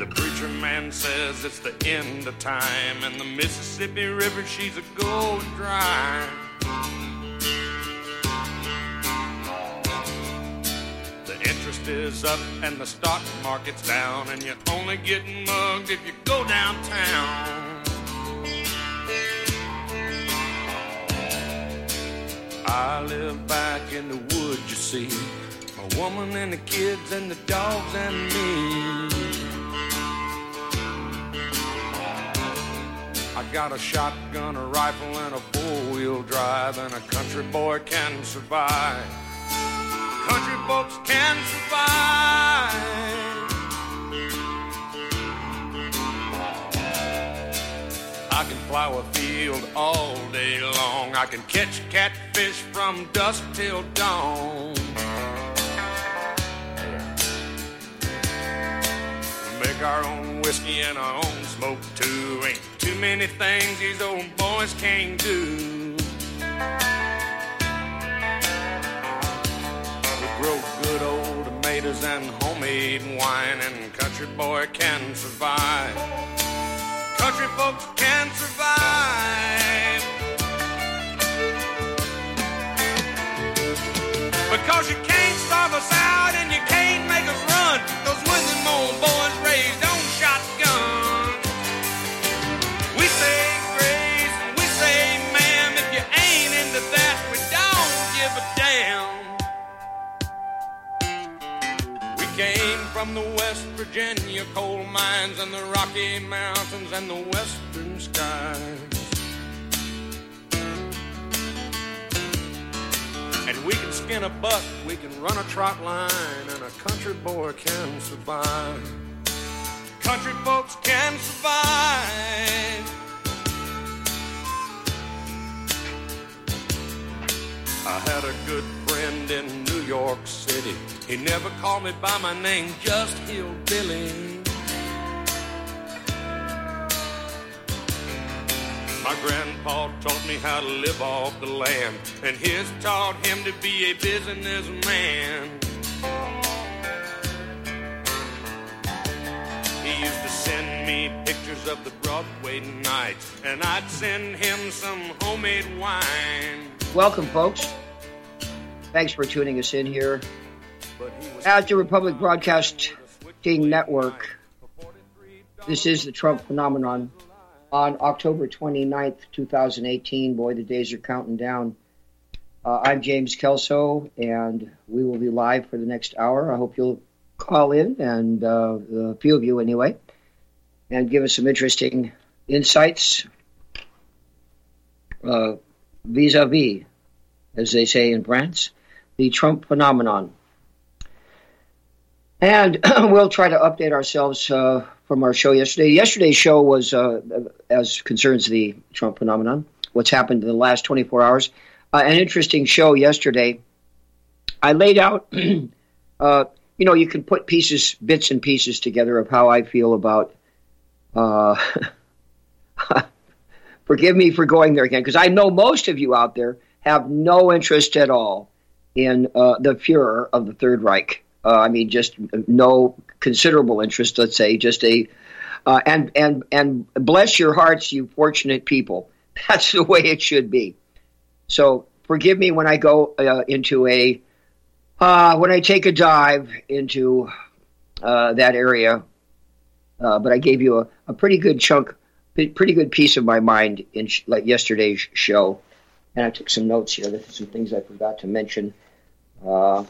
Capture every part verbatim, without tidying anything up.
The preacher man says it's the end of time, and the Mississippi River, she's a going dry. The interest is up and the stock market's down, and you're only getting mugged if you go downtown. I live back in the woods, you see, my woman and the kids and the dogs and me. I got a shotgun, a rifle, and a four-wheel drive, and a country boy can survive. Country folks can survive. I can plow a field all day long. I can catch catfish from dusk till dawn. Make our own whiskey and our own smoke too. Ain't too many things these old boys can't do. We grow good old tomatoes and homemade wine, and country boy can survive. Country folks can survive. Because you can't starve us out and you can't make us run. Those when them old boys raised on shotgun. We say grace and we say ma'am. If you ain't into that, we don't give a damn. We came from the West Virginia coal mines and the Rocky Mountains and the western skies. And we can skin a buck, we can run a trot line, and a country boy can survive. Country folks can survive. I had a good friend in New York City. He never called me by my name, just Hillbilly. My grandpa taught me how to live off the land, and his taught him to be a businessman. He used to send me pictures of the Broadway nights, and I'd send him some homemade wine. Welcome, folks. Thanks for tuning us in here at the Republic Broadcasting Network. This is the Trump Phenomenon. On October twenty-ninth, twenty eighteen, boy, the days are counting down. Uh, I'm James Kelso, and we will be live for the next hour. I hope you'll call in, and uh, a few of you anyway, and give us some interesting insights uh, vis-a-vis, as they say in France, the Trump phenomenon. And we'll try to update ourselves uh, from our show yesterday. Yesterday's show was, uh, as concerns the Trump phenomenon, what's happened in the last twenty-four hours. Uh, an interesting show yesterday. I laid out, uh, you know, you can put pieces, bits and pieces together of how I feel about, uh, forgive me for going there again, because I know most of you out there have no interest at all in uh, the Fuhrer of the Third Reich. Uh, I mean, just no considerable interest, let's say, just a, uh, and, and, and bless your hearts, you fortunate people. That's the way it should be. So forgive me when I go uh, into a, uh, when I take a dive into uh, that area, uh, but I gave you a, a pretty good chunk, pretty good piece of my mind in sh- like yesterday's show. And I took some notes here. There's some things I forgot to mention. Uh,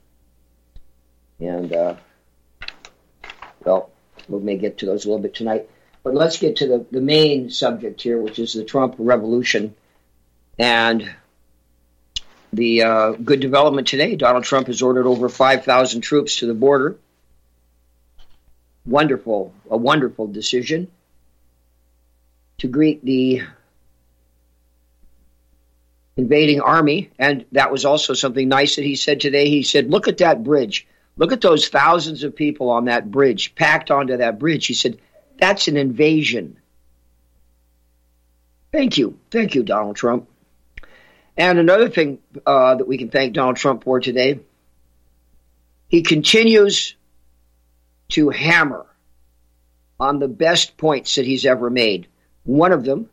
And, uh, well, we may get to those a little bit tonight. But let's get to the, the main subject here, which is the Trump revolution. And the uh, good development today, Donald Trump has ordered over five thousand troops to the border. Wonderful, a wonderful decision to greet the invading army. And that was also something nice that he said today. He said, look at that bridge. Look at those thousands of people on that bridge, packed onto that bridge. He said, that's an invasion. Thank you. Thank you, Donald Trump. And another thing uh, that we can thank Donald Trump for today, he continues to hammer on the best points that he's ever made. One of them,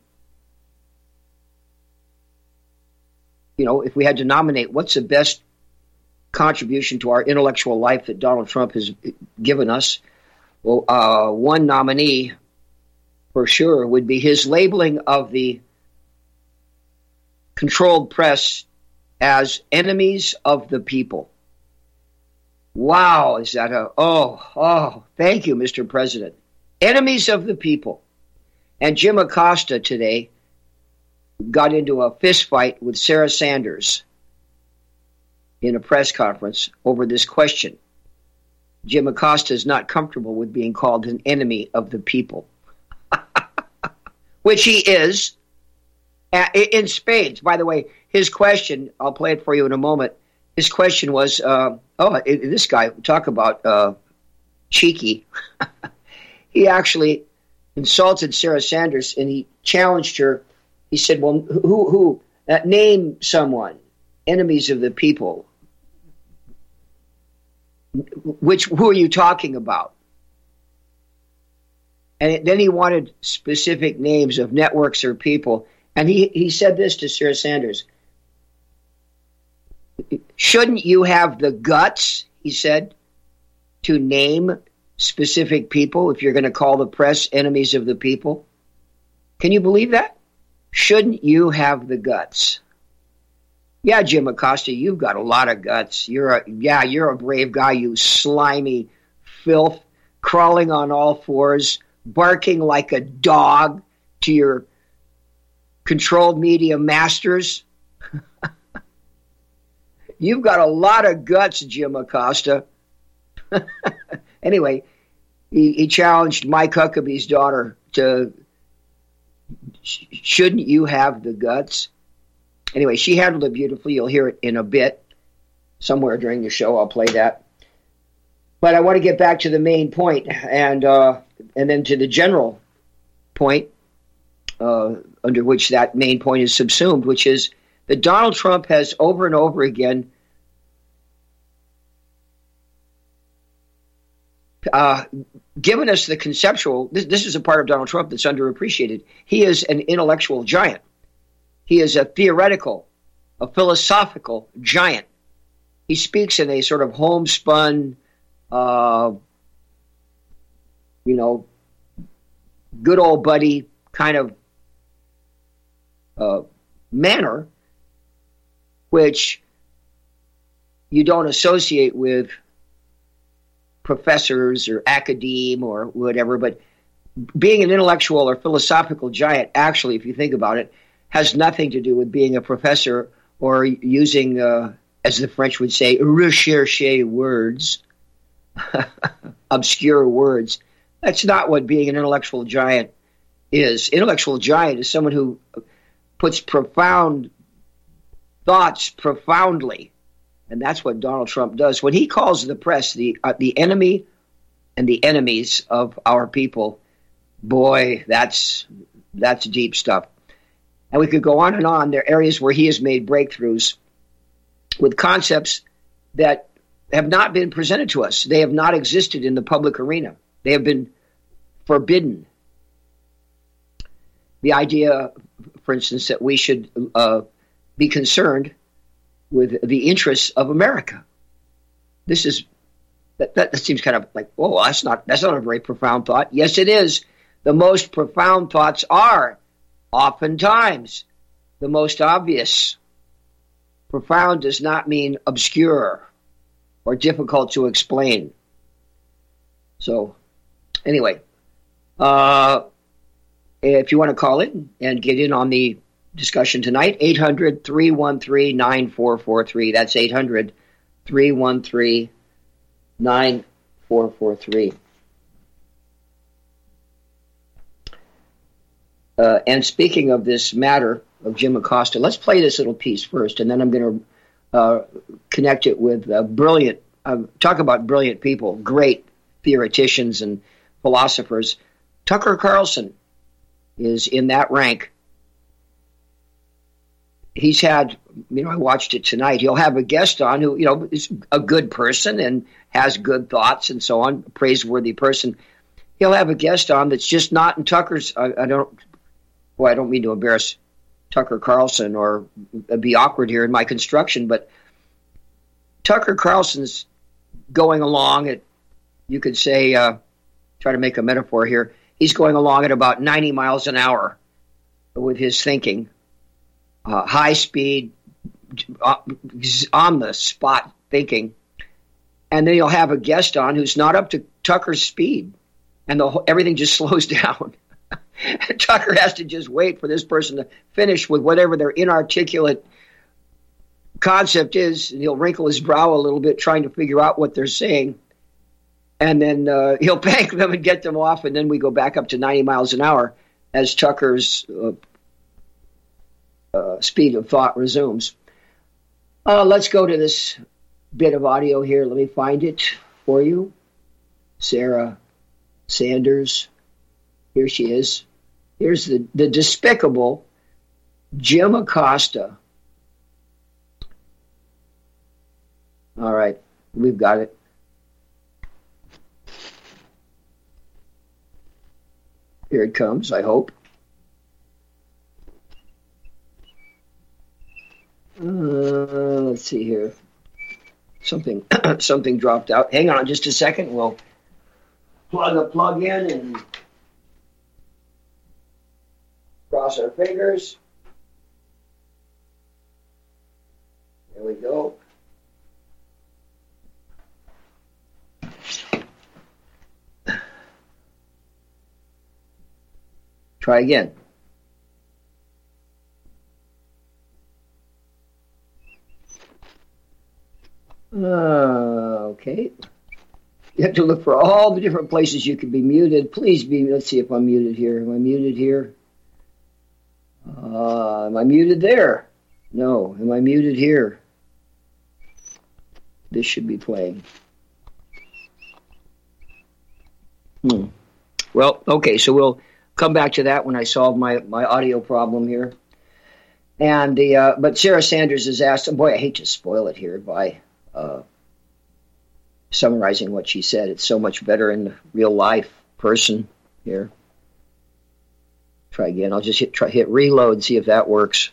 you know, if we had to nominate what's the best contribution to our intellectual life that Donald Trump has given us, well, uh, one nominee for sure would be his labeling of the controlled press as enemies of the people. Wow, is that a, oh, oh, thank you, Mister President. Enemies of the people. And Jim Acosta today got into a fist fight with Sarah Sanders in a press conference over this question. Jim Acosta is not comfortable with being called an enemy of the people, which he is in spades. By the way, his question, I'll play it for you in a moment. His question was, uh, oh, it, this guy, talk about uh, cheeky. He actually insulted Sarah Sanders and he challenged her. He said, well, who, who, uh, name someone, enemies of the people. Which, who are you talking about? And then he wanted specific names of networks or people. And he, he said this to Sarah Sanders. Shouldn't you have the guts, he said, to name specific people if you're going to call the press enemies of the people? Can you believe that? Shouldn't you have the guts? Yeah, Jim Acosta, you've got a lot of guts. You're a, yeah, you're a brave guy, you slimy filth, crawling on all fours, barking like a dog to your controlled media masters. You've got a lot of guts, Jim Acosta. Anyway, he, he challenged Mike Huckabee's daughter to, shouldn't you have the guts? Anyway, she handled it beautifully. You'll hear it in a bit. Somewhere during the show, I'll play that. But I want to get back to the main point and uh, and then to the general point uh, under which that main point is subsumed, which is that Donald Trump has over and over again uh, given us the conceptual, this, this is a part of Donald Trump that's underappreciated. He is an intellectual giant. He is a theoretical, a philosophical giant. He speaks in a sort of homespun, uh, you know, good old buddy kind of uh, manner, which you don't associate with professors or academe or whatever. But being an intellectual or philosophical giant, actually, if you think about it, has nothing to do with being a professor or using, uh, as the French would say, recherche words, obscure words. That's not what being an intellectual giant is. Intellectual giant is someone who puts profound thoughts profoundly, and that's what Donald Trump does. When he calls the press the uh, the enemy and the enemies of our people, boy, that's that's deep stuff. And we could go on and on. There are areas where he has made breakthroughs with concepts that have not been presented to us. They have not existed in the public arena. They have been forbidden. The idea, for instance, that we should uh, be concerned with the interests of America. This is that, that, that seems kind of like, oh, that's not that's not a very profound thought. Yes, it is. The most profound thoughts are oftentimes the most obvious. Profound does not mean obscure or difficult to explain. So, anyway, uh, if you want to call in and get in on the discussion tonight, eight hundred, three one three, nine four four three. That's eight hundred, three one three, nine four four three. Uh, and speaking of this matter of Jim Acosta, let's play this little piece first, and then I'm going to uh, connect it with uh, brilliant, uh, talk about brilliant people, great theoreticians and philosophers. Tucker Carlson is in that rank. He's had, you know, I watched it tonight. He'll have a guest on who, you know, is a good person and has good thoughts and so on, a praiseworthy person. he'll have a guest on that's just not in Tucker's. I, I don't. Boy, I don't mean to embarrass Tucker Carlson or be awkward here in my construction, but Tucker Carlson's going along at, you could say, uh, try to make a metaphor here. He's going along at about ninety miles an hour with his thinking, uh, high speed, uh, on the spot thinking. And then you'll have a guest on who's not up to Tucker's speed, and the whole, everything just slows down. Tucker has to just wait for this person to finish with whatever their inarticulate concept is, and he'll wrinkle his brow a little bit trying to figure out what they're saying. And then uh, he'll bank them and get them off, and then we go back up to ninety miles an hour as Tucker's uh, uh, speed of thought resumes. Uh, let's go to this bit of audio here. Let me find it for you. Sarah Sanders. Here she is. Here's the, the despicable Jim Acosta. All right, we've got it. Here it comes, I hope. Uh, let's see here. Something something dropped out. Hang on just a second. We'll plug a plug in and cross our fingers. There we go. Try again. Uh, okay. You have to look for all the different places you could be muted. Please be, let's see if I'm muted here. Am I muted here? Uh, am I muted there? No. Am I muted here? This should be playing. Hmm. Well, okay, so we'll come back to that when I solve my, my audio problem here. And the uh, but Sarah Sanders has asked, boy, I hate to spoil it here by uh, summarizing what she said. It's so much better in the real life person here. Try again. I'll just hit try hit reload, see if that works.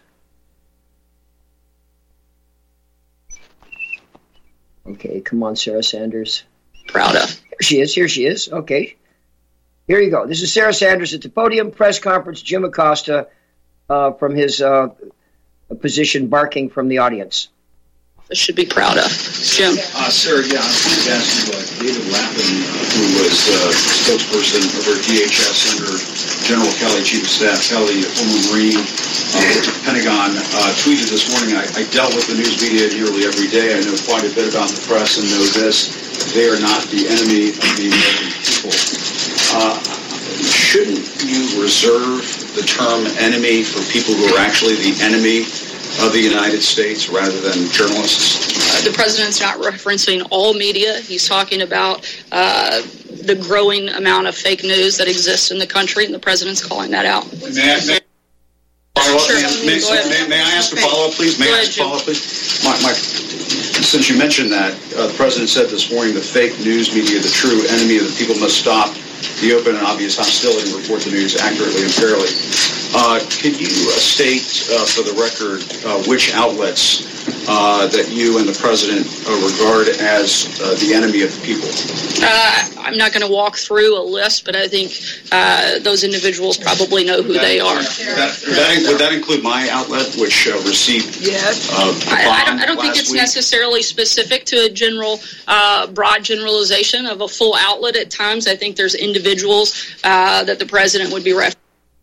Okay, come on, Sarah Sanders. Proud of. Here she is. Here she is. Okay. Here you go. This is Sarah Sanders at the podium press conference. Jim Acosta uh, from his uh, position barking from the audience. Should be proud of. Jim. Uh, sir, yeah, I wanted to ask you, uh, David Lappin, uh, who was uh, spokesperson over at D H S under General Kelly, Chief of Staff Kelly, a former Marine uh, with the Pentagon, uh, tweeted this morning, I, I dealt with the news media nearly every day. I know quite a bit about the press and know this. They are not the enemy of the American people. Uh, shouldn't you reserve the term enemy for people who are actually the enemy of the United States rather than journalists? Uh, the president's not referencing all media. He's talking about uh, the growing amount of fake news that exists in the country, and the president's calling that out. May I, may I, follow up? Sure. May, may, may I ask a follow-up, please? May Go I ahead, ask a follow-up, please? My, my, since you mentioned that, uh, the president said this morning the fake news media, the true enemy of the people, must stop the open and obvious hostility and report the news accurately and fairly. Uh, can you uh, state uh, for the record uh, which outlets uh, that you and the president uh, regard as uh, the enemy of the people? Uh, I'm not going to walk through a list, but I think uh, those individuals probably know who that, they are. That, would, that, would that include my outlet, which uh, received yes. uh, I, I don't, I don't think it's week? necessarily specific to a general, uh, broad generalization of a full outlet at times. I think there's individuals uh, that the president would be referencing.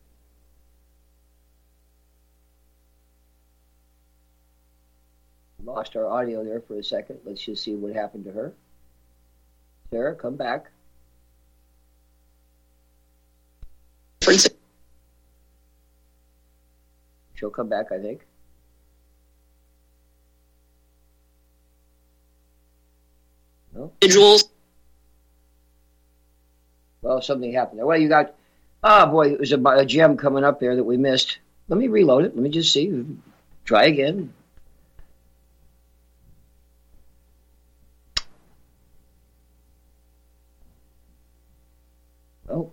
Lost our audio there for a second. Let's just see what happened to her. Sarah, come back. She'll come back, I think. No? Individuals. Well, something happened there. Well, you got, oh boy, it was a, a gem coming up there that we missed. Let me reload it. Let me just see. Try again. Oh,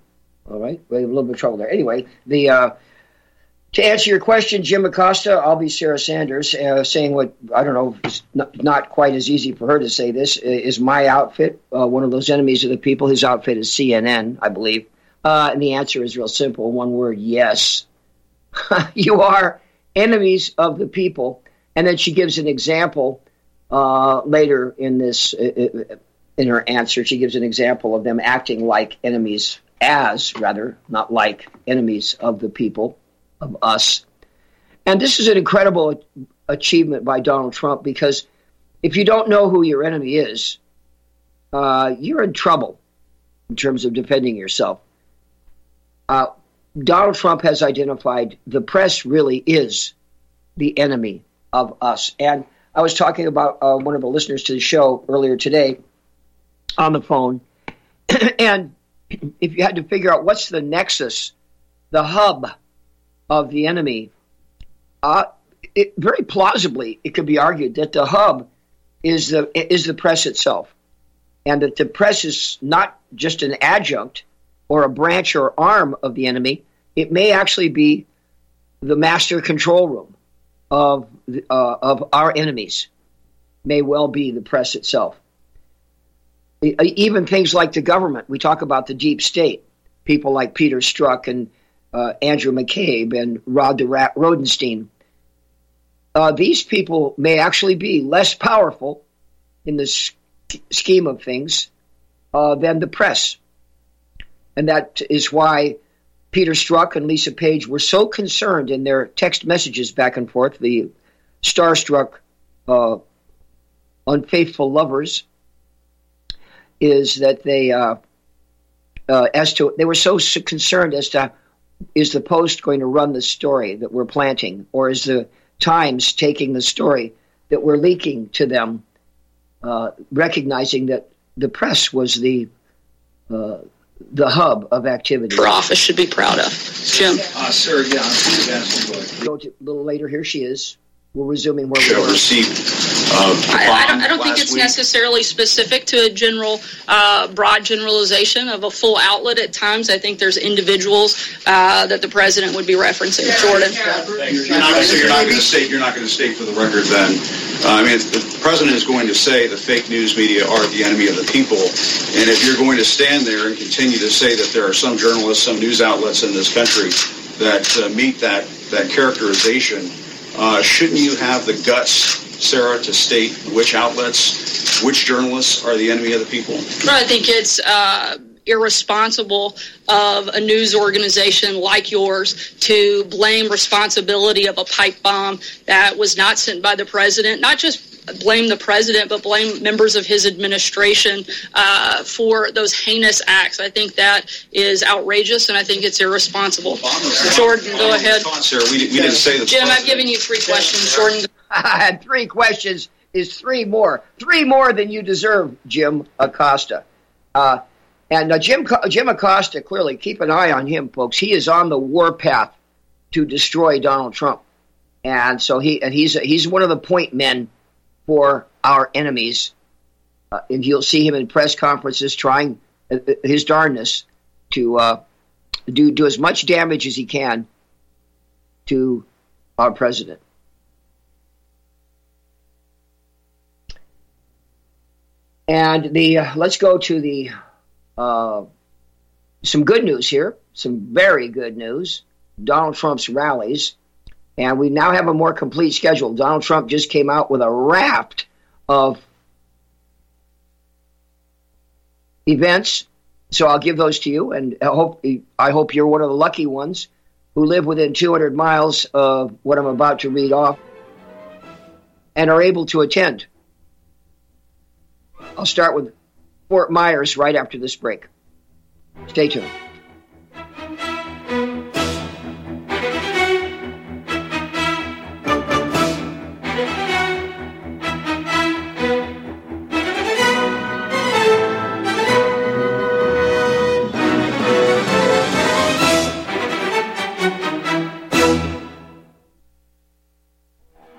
right? We have a little bit of trouble there. Anyway, the uh, to answer your question, Jim Acosta, I'll be Sarah Sanders, uh, saying what, I don't know, it's not, not quite as easy for her to say this. Is my outfit uh, one of those enemies of the people? His outfit is C N N, I believe. Uh, and the answer is real simple. One word, yes. You are enemies of the people. And then she gives an example uh, later in this, uh, in her answer, she gives an example of them acting like enemies, as, rather, not like, enemies of the people. Of us. And this is an incredible achievement by Donald Trump, because if you don't know who your enemy is, uh, you're in trouble in terms of defending yourself. Uh, Donald Trump has identified the press really is the enemy of us. And I was talking about uh, one of the listeners to the show earlier today on the phone. And if you had to figure out what's the nexus, the hub of the enemy, uh, it, very plausibly, it could be argued that the hub is the is the press itself, and that the press is not just an adjunct or a branch or arm of the enemy. It may actually be the master control room of uh, of our enemies. May well be the press itself. Even things like the government. We talk about the deep state. People like Peter Strzok and Uh, Andrew McCabe and Rod the Rat Rodenstein. Uh, these people may actually be less powerful in the sch- scheme of things uh, than the press. And that is why Peter Strzok and Lisa Page were so concerned in their text messages back and forth, the starstruck, uh, unfaithful lovers, is that they, uh, uh, as to, they were so concerned as to, is the Post going to run the story that we're planting, or is the Times taking the story that we're leaking to them, uh, recognizing that the press was the uh, the hub of activity. For office should be proud of. Jim. Uh, sir, yeah, I'm Go to, a little later. Here she is. We're resuming where should we have were. received. Uh, I, I don't, I don't think last it's week. necessarily specific to a general, uh, broad generalization of a full outlet at times. I think there's individuals uh, that the president would be referencing. Jordan. You're not, so you're not going to state. You're not going to state for the record. Then, uh, I mean, the president is going to say the fake news media are the enemy of the people, and if you're going to stand there and continue to say that there are some journalists, some news outlets in this country that uh, meet that that characterization, uh, shouldn't you have the guts, Sarah, to state which outlets, which journalists are the enemy of the people? I think it's uh, irresponsible of a news organization like yours to blame responsibility of a pipe bomb that was not sent by the president, not just blame the president, but blame members of his administration uh, for those heinous acts. I think that is outrageous, and I think it's irresponsible. Jordan, go ahead. Sarah, we, we didn't say the Jim, president. I've given you three questions. Jordan. I had three questions. Is three more. Three more than you deserve, Jim Acosta. Uh, and uh, Jim Jim Acosta, clearly, keep an eye on him, folks. He is on the warpath to destroy Donald Trump. And so he and he's he's one of the point men for our enemies. Uh, and you'll see him in press conferences trying uh, his darndest to uh, do, do as much damage as he can to our president. And the uh, let's go to the uh, some good news here, some very good news. Donald Trump's rallies, and we now have a more complete schedule. Donald Trump just came out with a raft of events, so I'll give those to you, and I hope I hope you're one of the lucky ones who live within two hundred miles of what I'm about to read off and are able to attend. I'll start with Fort Myers right after this break. Stay tuned.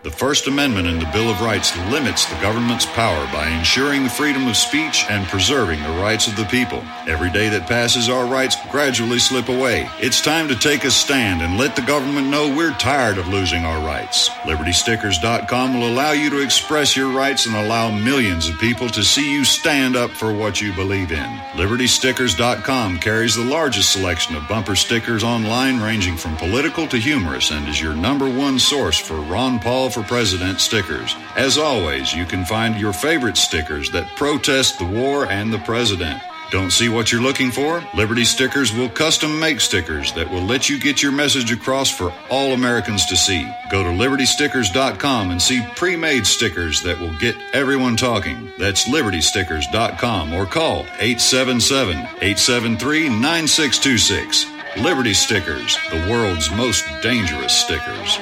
The First Amendment in the Bill of Rights limits the government's power by ensuring the freedom of speech and preserving the rights of the people. Every day that passes, our rights gradually slip away. It's time to take a stand and let the government know we're tired of losing our rights. Liberty Stickers dot com will allow you to express your rights and allow millions of people to see you stand up for what you believe in. Liberty Stickers dot com carries the largest selection of bumper stickers online, ranging from political to humorous, and is your number one source for Ron Paul for President stickers. As always, you can find your favorite stickers that protest the war and the president. Don't see what you're looking for? Liberty Stickers will custom make stickers that will let you get your message across for all Americans to see. Go to Liberty Stickers dot com and see pre-made stickers that will get everyone talking. That's Liberty Stickers dot com or call eight seven seven, eight seven three, nine six two six. Liberty Stickers, the world's most dangerous stickers.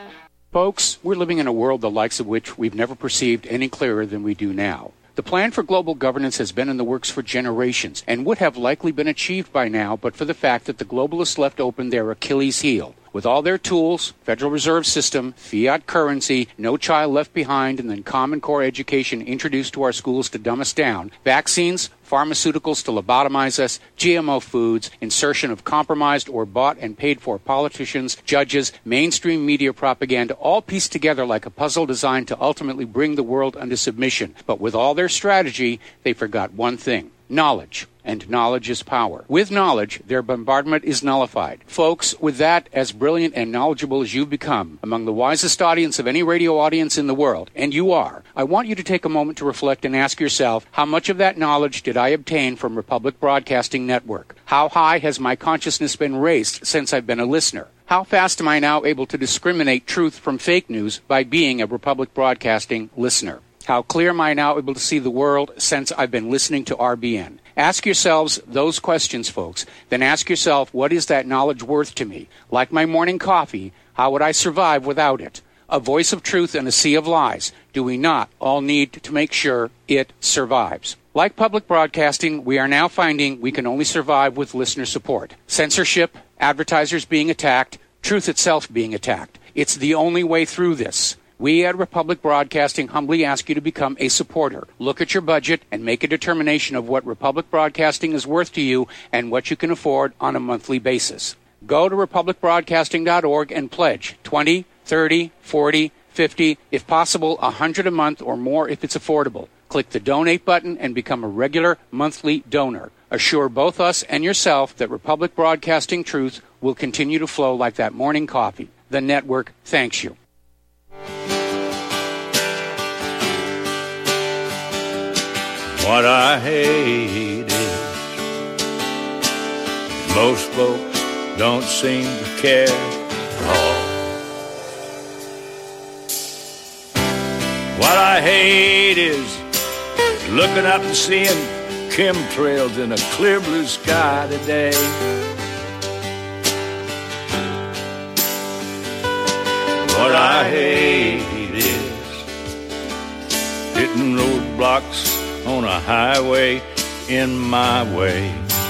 Folks, we're living in a world the likes of which we've never perceived any clearer than we do now. The plan for global governance has been in the works for generations and would have likely been achieved by now but for the fact that the globalists left open their Achilles heel. With all their tools, Federal Reserve System, fiat currency, no child left behind, and then Common Core education introduced to our schools to dumb us down, vaccines, pharmaceuticals to lobotomize us, G M O foods, insertion of compromised or bought and paid for politicians, judges, mainstream media propaganda, all pieced together like a puzzle designed to ultimately bring the world under submission. But with all their strategy, they forgot one thing: knowledge. And knowledge is power. With knowledge, their bombardment is nullified. Folks, with that, as brilliant and knowledgeable as you've become, among the wisest audience of any radio audience in the world, and you are, I want you to take a moment to reflect and ask yourself, how much of that knowledge did I obtain from Republic Broadcasting Network? How high has my consciousness been raised since I've been a listener? How fast am I now able to discriminate truth from fake news by being a Republic Broadcasting listener? How clear am I now able to see the world since I've been listening to R B N? Ask yourselves those questions, folks. Then ask yourself, what is that knowledge worth to me? Like my morning coffee, how would I survive without it? A voice of truth in a sea of lies. Do we not all need to make sure it survives? Like public broadcasting, we are now finding we can only survive with listener support. Censorship, advertisers being attacked, truth itself being attacked. It's the only way through this. We at Republic Broadcasting humbly ask you to become a supporter. Look at your budget and make a determination of what Republic Broadcasting is worth to you and what you can afford on a monthly basis. Go to republic broadcasting dot org and pledge twenty, thirty, forty, fifty, if possible one hundred a month or more if it's affordable. Click the donate button and become a regular monthly donor. Assure both us and yourself that Republic Broadcasting truth will continue to flow like that morning coffee. The network thanks you. What I hate is most folks don't seem to care at all. What I hate is looking up and seeing chemtrails in a clear blue sky today. What I hate is hitting roadblocks on a highway in my way.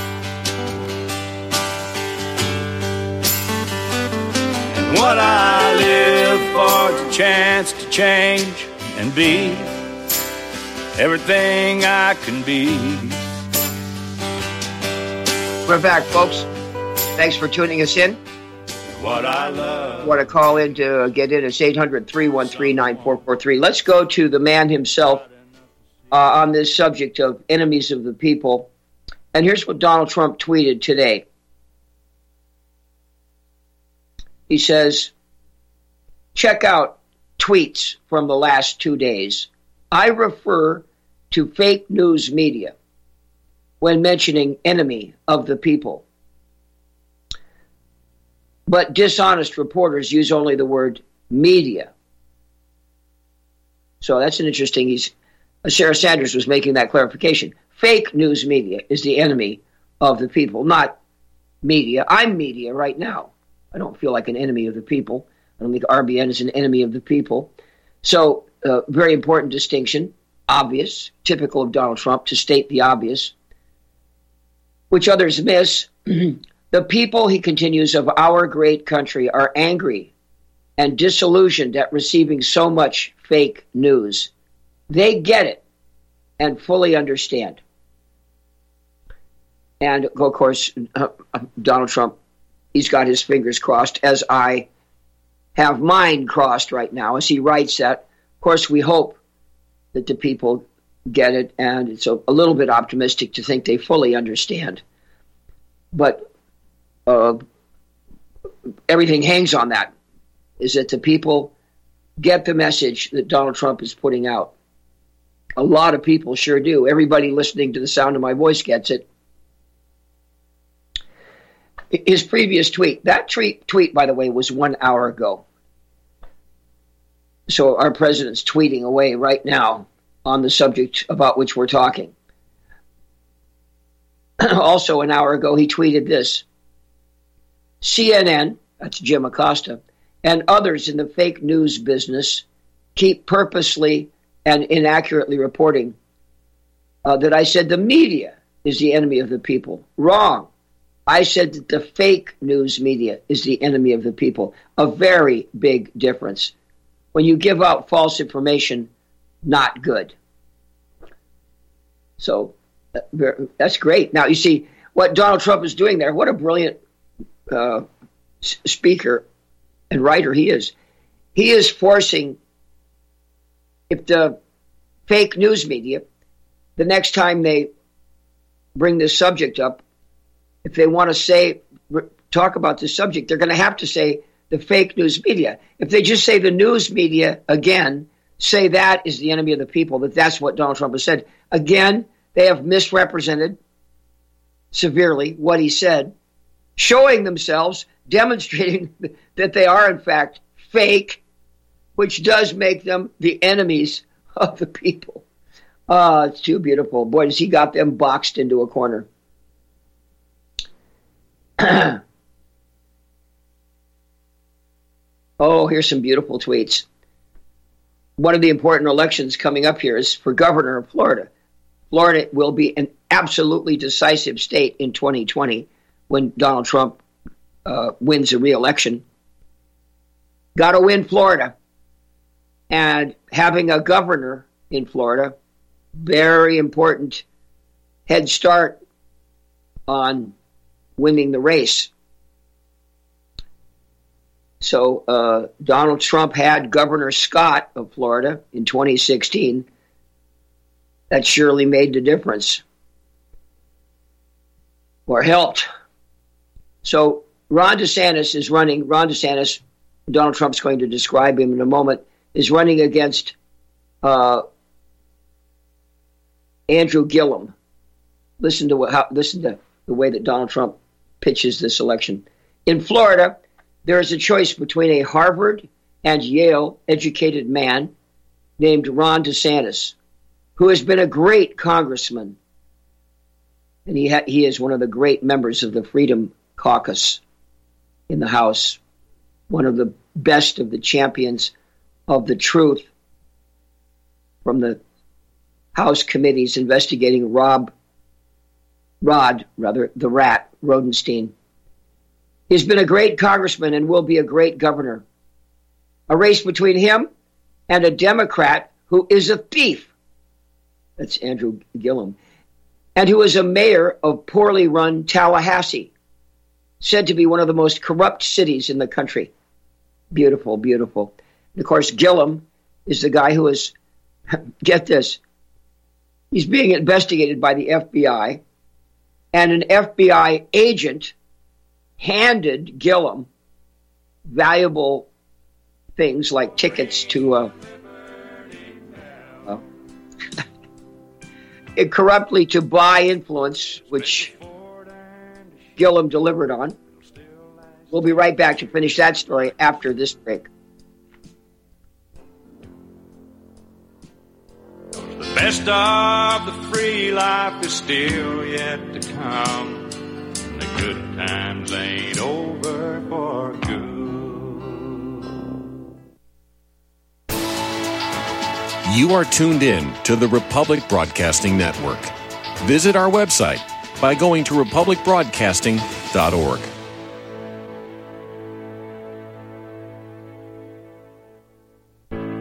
And what I live for is a chance to change and be everything I can be. We're back, folks. Thanks for tuning us in. What I love. Want to call in to get in? It's eight hundred, three one three, nine four four three. Let's go to the man himself uh, on this subject of enemies of the people. And here's what Donald Trump tweeted today. He says, check out tweets from the last two days. I refer to fake news media when mentioning enemy of the people. But dishonest reporters use only the word media. So that's an interesting, he's, Sarah Sanders was making that clarification. Fake news media is the enemy of the people, not media. I'm media right now. I don't feel like an enemy of the people. I don't think R B N is an enemy of the people. So, uh, very important distinction, obvious, typical of Donald Trump to state the obvious, which others miss. The people, he continues, of our great country are angry and disillusioned at receiving so much fake news. They get it and fully understand. And, of course, uh, Donald Trump, he's got his fingers crossed, as I have mine crossed right now as he writes that. Of course, we hope that the people get it, and it's a, a little bit optimistic to think they fully understand. But uh, everything hangs on that, is that the people get the message that Donald Trump is putting out. A lot of people sure do. Everybody listening to the sound of my voice gets it. His previous tweet, that tweet, tweet, by the way, was one hour ago. So our president's tweeting away right now on the subject about which we're talking. Also, an hour ago, he tweeted this. C N N, that's Jim Acosta, and others in the fake news business keep purposely and inaccurately reporting uh, that I said the media is the enemy of the people. Wrong. I said that the fake news media is the enemy of the people. A very big difference. When you give out false information, not good. So uh, that's great. Now, you see what Donald Trump is doing there. What a brilliant uh, speaker and writer he is. He is forcing, if the fake news media, the next time they bring this subject up, if they want to say, talk about this subject, they're going to have to say the fake news media. If they just say the news media again, say that is the enemy of the people, that that's what Donald Trump has said. Again, they have misrepresented severely what he said, showing themselves, demonstrating that they are, in fact, fake, which does make them the enemies of the people. Oh, it's too beautiful. Boy, does he got them boxed into a corner. Oh, here's some beautiful tweets. One of the important elections coming up here is for governor of Florida. Florida will be an absolutely decisive state in twenty twenty when Donald Trump uh, wins a re-election. Got to win Florida. And having a governor in Florida, very important head start on winning the race. So uh, Donald Trump had Governor Scott of Florida in twenty sixteen. That surely made the difference, or helped. So Ron DeSantis is running. Ron DeSantis, Donald Trump's going to describe him in a moment, is running against uh, Andrew Gillum. Listen to what, how, listen to the way that Donald Trump pitches this election. In Florida, there is a choice between a Harvard and Yale educated man named Ron DeSantis, who has been a great congressman. And he ha- he is one of the great members of the Freedom Caucus in the House, one of the best of the champions of the truth from the House committees investigating Rob, Rod, rather, the rat, Rodenstein. He's been a great congressman and will be a great governor. A race between him and a Democrat who is a thief. That's Andrew Gillum. And who is a mayor of poorly run Tallahassee, said to be one of the most corrupt cities in the country. Beautiful, beautiful. And of course, Gillum is the guy who is, get this, he's being investigated by the F B I, and an F B I agent handed Gillum valuable things like tickets to uh, uh, corruptly to buy influence, which Gillum delivered on. We'll be right back to finish that story after this break. The best of the free life is still yet to come. The good times ain't over for good. You are tuned in to the Republic Broadcasting Network. Visit our website by going to republic broadcasting dot org.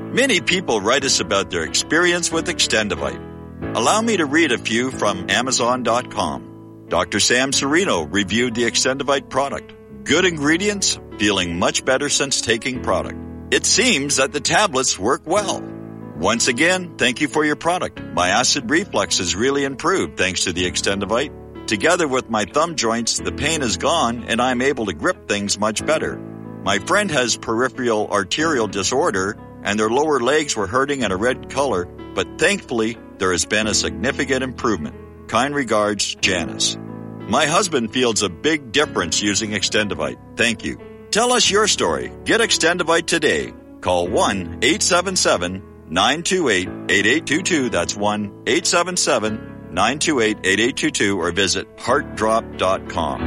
Many people write us about their experience with Extendivite. Allow me to read a few from Amazon dot com. Doctor Sam Serino reviewed the Extendivite product. Good ingredients, feeling much better since taking product. It seems that the tablets work well. Once again, thank you for your product. My acid reflux has really improved thanks to the Extendivite. Together with my thumb joints, the pain is gone and I'm able to grip things much better. My friend has peripheral arterial disorder and their lower legs were hurting in a red color, but thankfully there has been a significant improvement. Kind regards, Janice. My husband feels a big difference using Extendivite. Thank you. Tell us your story. Get Extendivite today. Call one eight seven seven, nine two eight, eight eight two two. That's one eight seven seven, nine two eight, eight eight two two or visit heart drop dot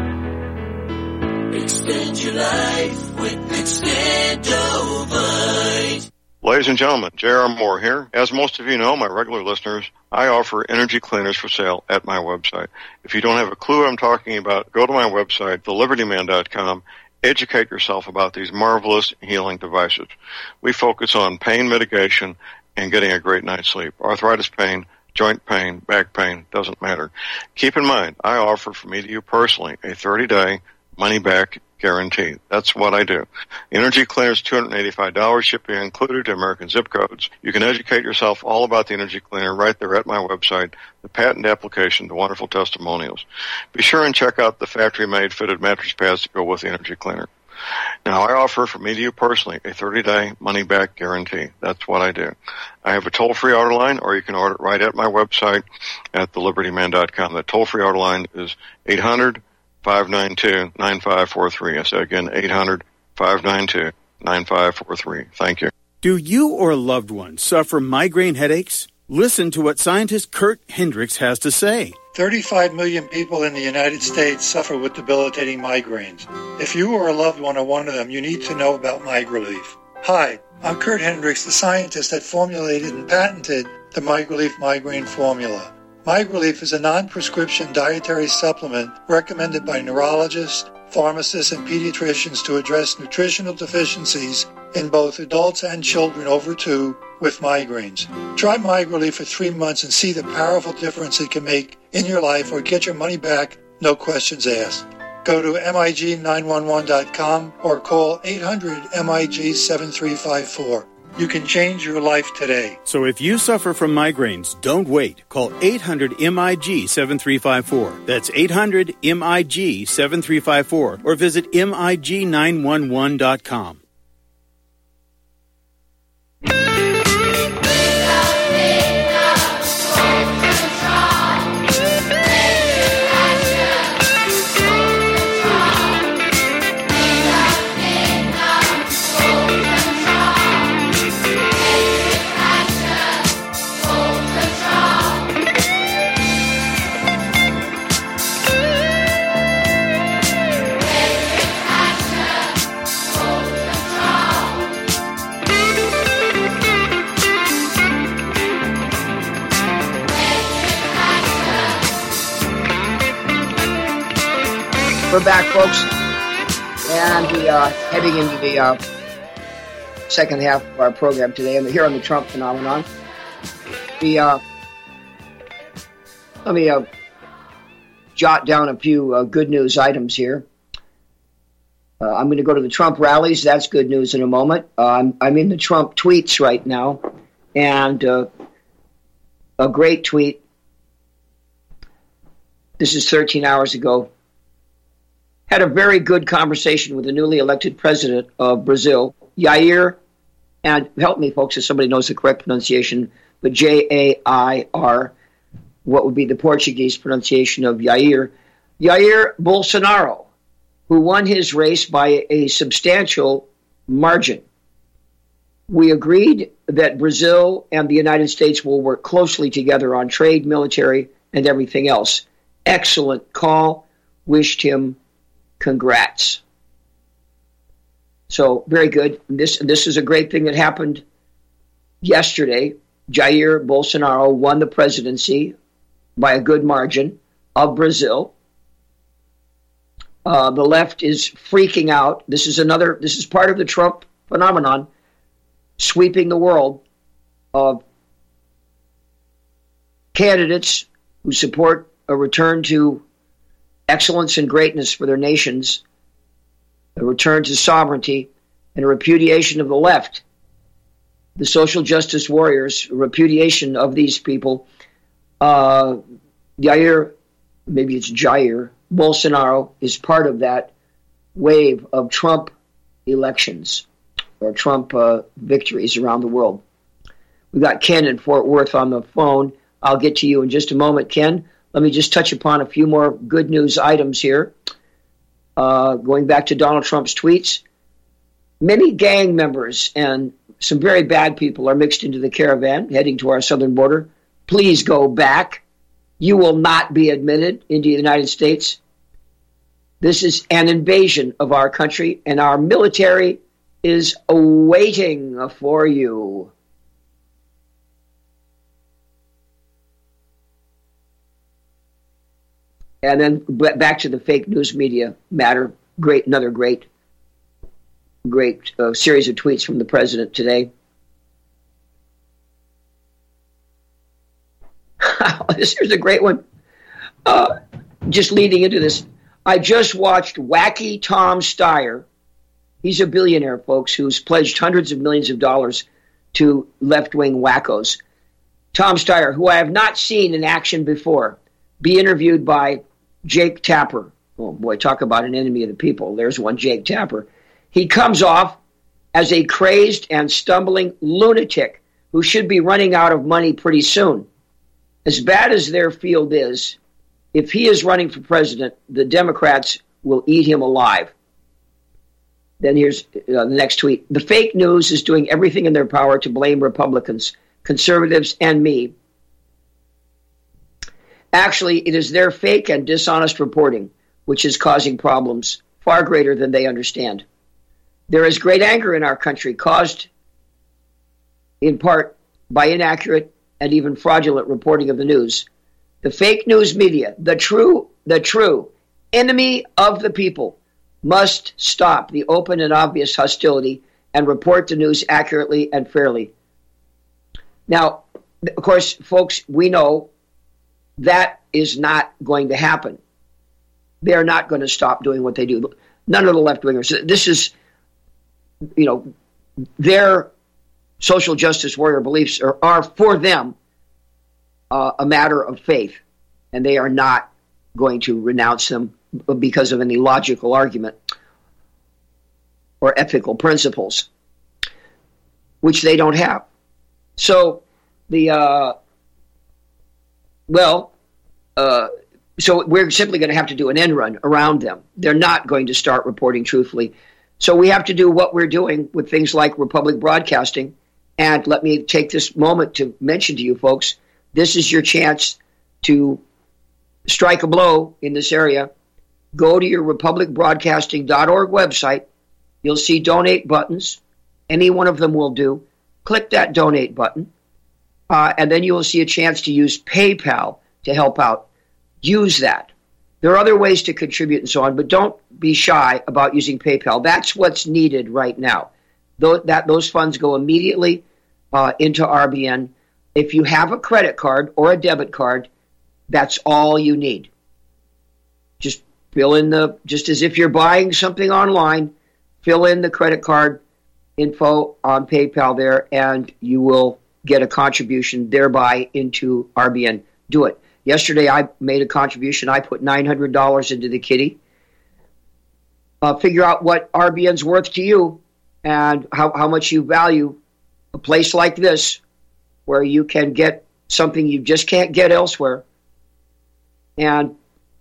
com. Extend your life with Extendovite. Ladies and gentlemen, J R. Moore here. As most of you know, my regular listeners, I offer energy cleaners for sale at my website. If you don't have a clue what I'm talking about, go to my website, the liberty man dot com. Educate yourself about these marvelous healing devices. We focus on pain mitigation and getting a great night's sleep. Arthritis pain, joint pain, back pain, doesn't matter. Keep in mind, I offer for me to you personally a thirty-day money-back guarantee. That's what I do. Energy cleaners, two hundred eighty-five dollars, shipping included to American zip codes. You can educate yourself all about the energy cleaner right there at my website, the patent application, the wonderful testimonials. Be sure and check out the factory-made fitted mattress pads to go with the energy cleaner. Now, I offer for me to you personally a thirty-day money-back guarantee. That's what I do. I have a toll-free order line, or you can order it right at my website at the liberty man dot com. The toll-free order line is eight hundred, five nine two, nine five four three. I say again, eight hundred, five nine two, nine five four three. Thank you. Do you or a loved one suffer migraine headaches? Listen to what scientist Kurt Hendricks has to say. thirty-five million people in the United States suffer with debilitating migraines. If you or a loved one are one of them, you need to know about MigraLief. Hi, I'm Kurt Hendricks, the scientist that formulated and patented the MigraLief migraine formula. MigraLief is a non-prescription dietary supplement recommended by neurologists, pharmacists, and pediatricians to address nutritional deficiencies in both adults and children over two with migraines. Try MigraLief for three months and see the powerful difference it can make in your life, or get your money back, no questions asked. Go to M I G nine one one dot com or call eight hundred M I G seven three five four. You can change your life today. So if you suffer from migraines, don't wait. Call eight hundred M I G seven three five four. That's eight hundred M I G seven three five four or visit M I G nine one one dot com. We're back, folks, and we are heading into the uh, second half of our program today, and here on the Trump phenomenon. The uh, let me uh, jot down a few uh, good news items here. Uh, I'm going to go to the Trump rallies. That's good news in a moment. Uh, I'm, I'm in the Trump tweets right now, and uh, a great tweet. This is thirteen hours ago. Had a very good conversation with the newly elected president of Brazil, Jair, and help me, folks, if somebody knows the correct pronunciation, but J A I R, what would be the Portuguese pronunciation of Jair, Jair Bolsonaro, who won his race by a substantial margin. We agreed that Brazil and the United States will work closely together on trade, military, and everything else. Excellent call. Wished him congrats. So, very good. This this is a great thing that happened yesterday. Jair Bolsonaro won the presidency by a good margin of Brazil. Uh, the left is freaking out. This is another, this is part of the Trump phenomenon. sweeping the world of candidates who support a return to excellence and greatness for their nations, a return to sovereignty, and a repudiation of the left, the social justice warriors, a repudiation of these people. Uh, Jair, maybe it's Jair, Bolsonaro is part of that wave of Trump elections or Trump uh, victories around the world. We've got Ken in Fort Worth on the phone. I'll get to you in just a moment, Ken. Let me just touch upon a few more good news items here. Uh, going back to Donald Trump's tweets, many gang members and some very bad people are mixed into the caravan heading to our southern border. Please go back. You will not be admitted into the United States. This is an invasion of our country, and our military is waiting for you. And then back to the fake news media matter. Great, another great, great uh, series of tweets from the president today. This here's a great one. Uh, just leading into this, I just watched Wacky Tom Steyer. He's a billionaire, folks, who's pledged hundreds of millions of dollars to left-wing wackos. Tom Steyer, who I have not seen in action before, be interviewed by Jake Tapper. Oh, boy, talk about an enemy of the people. There's one, Jake Tapper. He comes off as a crazed and stumbling lunatic who should be running out of money pretty soon. As bad as their field is, if he is running for president, the Democrats will eat him alive. Then here's uh, the next tweet. The fake news is doing everything in their power to blame Republicans, conservatives, and me. Actually, it is their fake and dishonest reporting which is causing problems far greater than they understand. There is great anger in our country, caused in part by inaccurate and even fraudulent reporting of the news. The fake news media, the true, the true enemy of the people, must stop the open and obvious hostility and report the news accurately and fairly. Now, of course, folks, we know that is not going to happen. They're not going to stop doing what they do. None of the left-wingers. This is, you know, their social justice warrior beliefs are, are for them uh, a matter of faith, and they are not going to renounce them because of any logical argument or ethical principles, which they don't have. So the uh, well, uh, so we're simply going to have to do an end run around them. They're not going to start reporting truthfully. So we have to do what we're doing with things like Republic Broadcasting. And let me take this moment to mention to you folks, this is your chance to strike a blow in this area. Go to your republic broadcasting dot org website. You'll see donate buttons. Any one of them will do. Click that donate button. Uh, and then you will see a chance to use PayPal to help out. Use that. There are other ways to contribute and so on, but don't be shy about using PayPal. That's what's needed right now. Though that those funds go immediately uh, into R B N. If you have a credit card or a debit card, that's all you need. Just fill in the, just as if you're buying something online, fill in the credit card info on PayPal there, and you will get a contribution thereby into R B N. Do it. Yesterday, I made a contribution. I put nine hundred dollars into the kitty. Uh, figure out what R B N's worth to you and how, how much you value a place like this where you can get something you just can't get elsewhere, and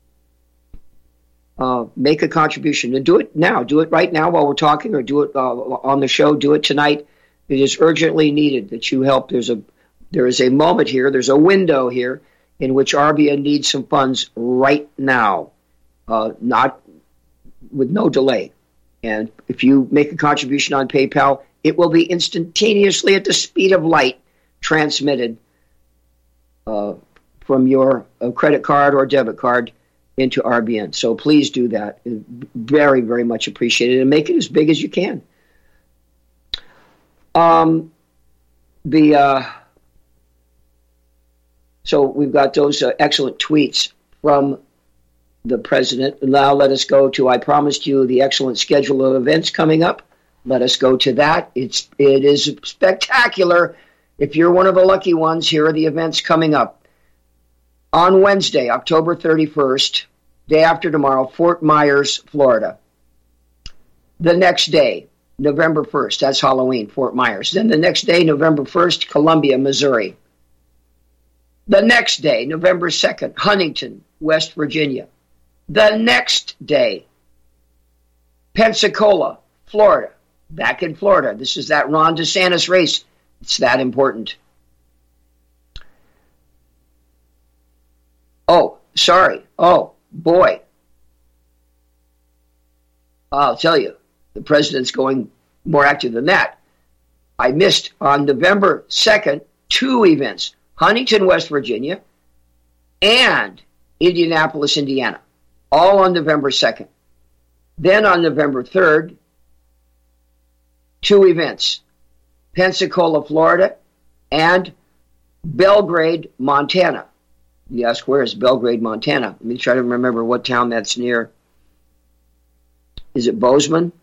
uh, make a contribution. And do it now. Do it right now while we're talking, or do it uh, on the show. Do it tonight. It is urgently needed that you help. There's a there is a moment here. There's a window here in which R B N needs some funds right now, uh, not with no delay. And if you make a contribution on PayPal, it will be instantaneously at the speed of light transmitted uh, from your uh, credit card or debit card into R B N. So please do that. Very, very much appreciated. And make it as big as you can. Um, the uh, so we've got those uh, excellent tweets from the president. Now let us go to, I promised you the excellent schedule of events coming up. Let us go to that. It's it is spectacular. If you're one of the lucky ones, here are the events coming up. On Wednesday, October thirty-first, day after tomorrow, Fort Myers, Florida. The next day, November first, that's Halloween, Fort Myers. Then the next day, November first, Columbia, Missouri. The next day, November second, Huntington, West Virginia. The next day, Pensacola, Florida. Back in Florida. This is that Ron DeSantis race. It's that important. Oh, sorry. Oh, boy. I'll tell you, the president's going more active than that. I missed on November second two events, Huntington, West Virginia, and Indianapolis, Indiana, all on November second. Then on November third, two events, Pensacola, Florida, and Belgrade, Montana. You ask, where is Belgrade, Montana? Let me try to remember what town that's near. Is it Bozeman?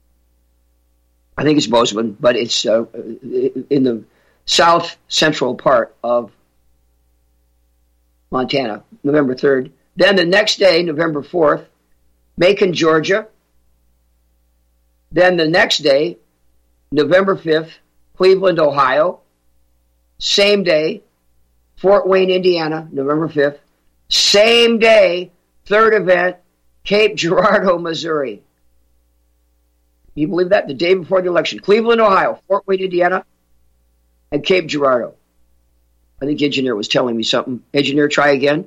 I think it's Bozeman, but it's uh, in the south central part of Montana, November third. Then the next day, November fourth, Macon, Georgia. Then the next day, November fifth, Cleveland, Ohio. Same day, Fort Wayne, Indiana, November fifth. Same day, third event, Cape Girardeau, Missouri. You believe that? The day before the election. Cleveland, Ohio, Fort Wayne, Indiana, and Cape Girardeau. I think engineer was telling me something. Engineer, try again.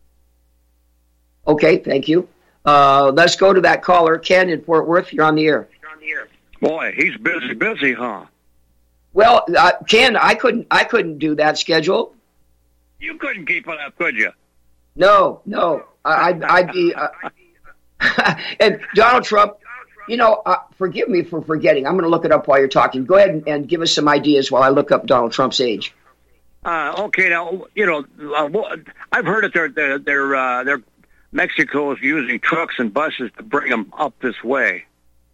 Okay, thank you. Uh, let's go to that caller. Ken in Fort Worth, you're on the air. You're on the air. Boy, he's busy, busy, huh? Well, uh, Ken, I couldn't, I couldn't do that schedule. You couldn't keep it up, could you? No, no. I, I'd, I'd be. Uh, and Donald Trump, you know, uh, forgive me for forgetting. I'm going to look it up while you're talking. Go ahead and, and give us some ideas while I look up Donald Trump's age. Uh, okay, now you know, uh, I've heard that they're they're they're, uh, they're Mexico is using trucks and buses to bring them up this way.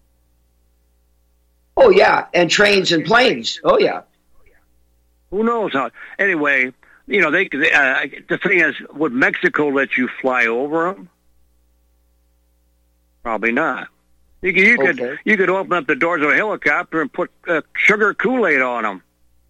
Oh yeah, and trains and planes. Oh yeah. Who knows how? Anyway, you know, they, they uh, the thing is, would Mexico let you fly over them? Probably not. You could you okay. could you could open up the doors of a helicopter and put uh, sugar Kool-Aid on them.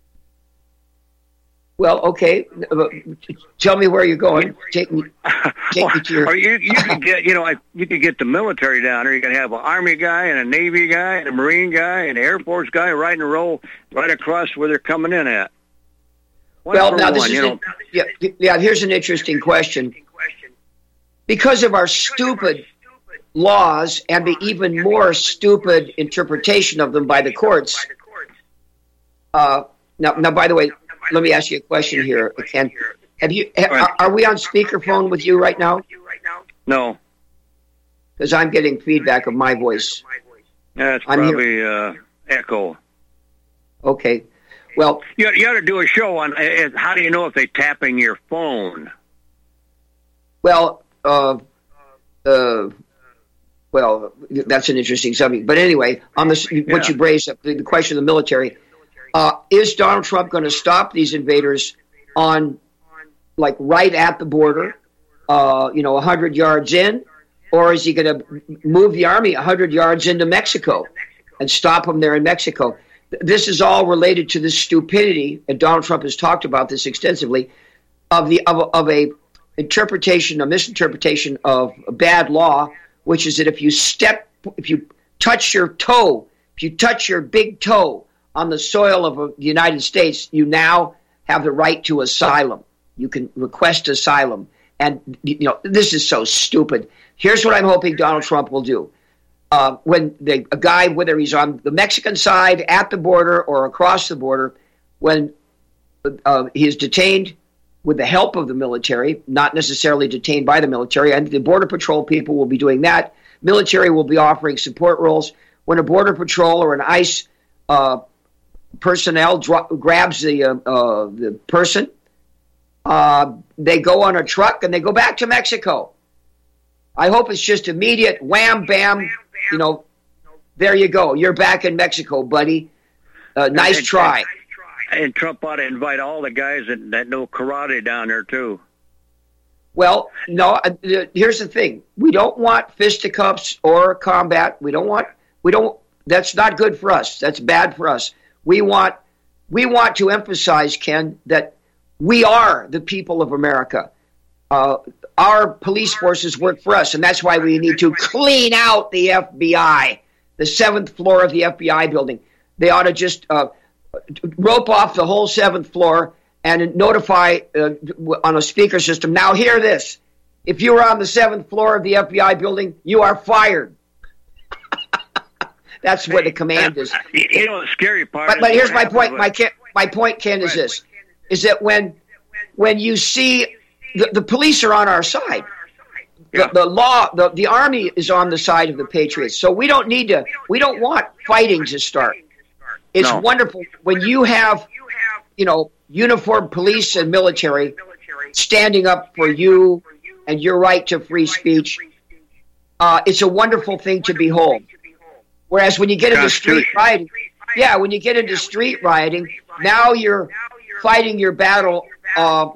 Well, okay. Tell me where you're going. Take me, take or, me to your. Or you, you could get, you know, I, you could get the military down there. You could have an Army guy and a Navy guy and a Marine guy and an Air Force guy riding a roll right across where they're coming in at. One well, now one, this is you know. a, yeah, yeah. Here's an interesting question. Because of our stupid laws and the even more stupid interpretation of them by the courts. Uh, now, now, by the way. Let me ask you a question here, Ken. Have you? Ha, are we on speakerphone with you right now? No, because I'm getting feedback of my voice. Yeah, it's probably uh, echo. Okay, well, you, you ought to do a show on uh, how do you know if they're tapping your phone? Well, uh, uh, well, that's an interesting subject. But anyway, on this, yeah. what you raised up, the, the question of the military. Uh, is Donald Trump going to stop these invaders on, like, right at the border, uh, you know, one hundred yards in? Or is he going to move the army one hundred yards into Mexico and stop them there in Mexico? This is all related to this stupidity, and Donald Trump has talked about this extensively, of the of, of a interpretation, a misinterpretation of a bad law, which is that if you step, if you touch your toe, if you touch your big toe, on the soil of the United States, you now have the right to asylum. You can request asylum. And, you know, this is so stupid. Here's what I'm hoping Donald Trump will do. Uh, when the, a guy, whether he's on the Mexican side, at the border, or across the border, when uh, he is detained with the help of the military, not necessarily detained by the military, and the Border Patrol people will be doing that. Military will be offering support roles. When a Border Patrol or an ICE uh, personnel dro- grabs the uh, uh, the person. Uh, they go on a truck and they go back to Mexico. I hope it's just immediate wham, bam, you know, there you go. You're back in Mexico, buddy. Uh, nice and, try. And, and Trump ought to invite all the guys that, that know karate down there, too. Well, no, uh, here's the thing. We don't want fisticuffs or combat. We don't want, we don't, that's not good for us. That's bad for us. We want, we want to emphasize, Ken, that we are the people of America. Uh, our police forces work for us, and that's why we need to clean out the F B I, the seventh floor of the F B I building. They ought to just uh, rope off the whole seventh floor and notify uh, on a speaker system. Now, hear this. If you are on the seventh floor of the F B I building, you are fired. That's what the command is. You know, the scary part But, is but here's what my point. happens My, with- Ken, my point, Ken, is this. Is that when when you see the, the police are on our side, the, the law, the, the army is on the side of the patriots. So we don't need to, we don't want fighting to start. It's No. wonderful when you have, you know, uniformed police and military standing up for you and your right to free speech. Uh, it's a wonderful thing to behold. Whereas when you get into street rioting, yeah, when you get into street rioting, now you're fighting your battle. Uh,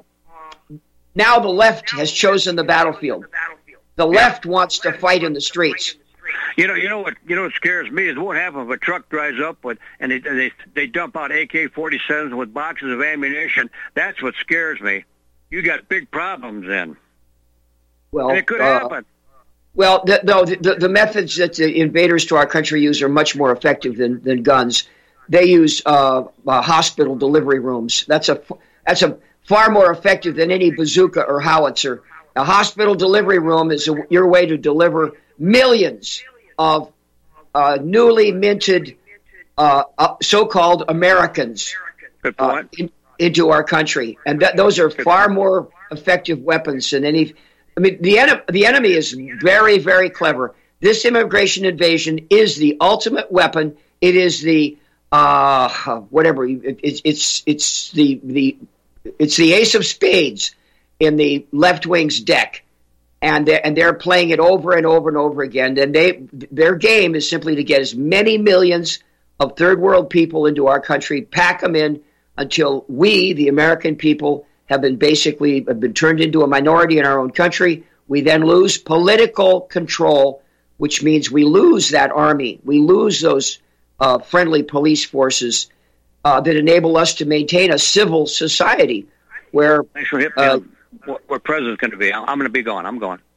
now the left has chosen the battlefield. The left wants to fight in the streets. You know, you know what? You know what scares me is what happens if a truck drives up with and they they they dump out A K forty-sevens with boxes of ammunition. That's what scares me. You got big problems then. Well, and it could uh, happen. Well, the, no, the, the methods that the invaders to our country use are much more effective than, than guns. They use uh, uh, hospital delivery rooms. That's a that's a far more effective than any bazooka or howitzer. A hospital delivery room is a, your way to deliver millions of uh, newly minted uh, uh, so-called Americans uh, in, into our country, and that, those are far more effective weapons than any. I mean, the en- the enemy is very, very clever. This immigration invasion is the ultimate weapon. It is the uh, whatever. It, it's it's it's the the it's the ace of spades in the left wing's deck, and they're, and they're playing it over and over and over again. And they their game is simply to get as many millions of third world people into our country, pack them in until we, the American people, have been basically have been turned into a minority in our own country. We then lose political control, which means we lose that army. We lose those uh, friendly police forces uh, that enable us to maintain a civil society where. Thanks for hitting me uh, up. What, what president's going to be? I'm going to be going. I'm going.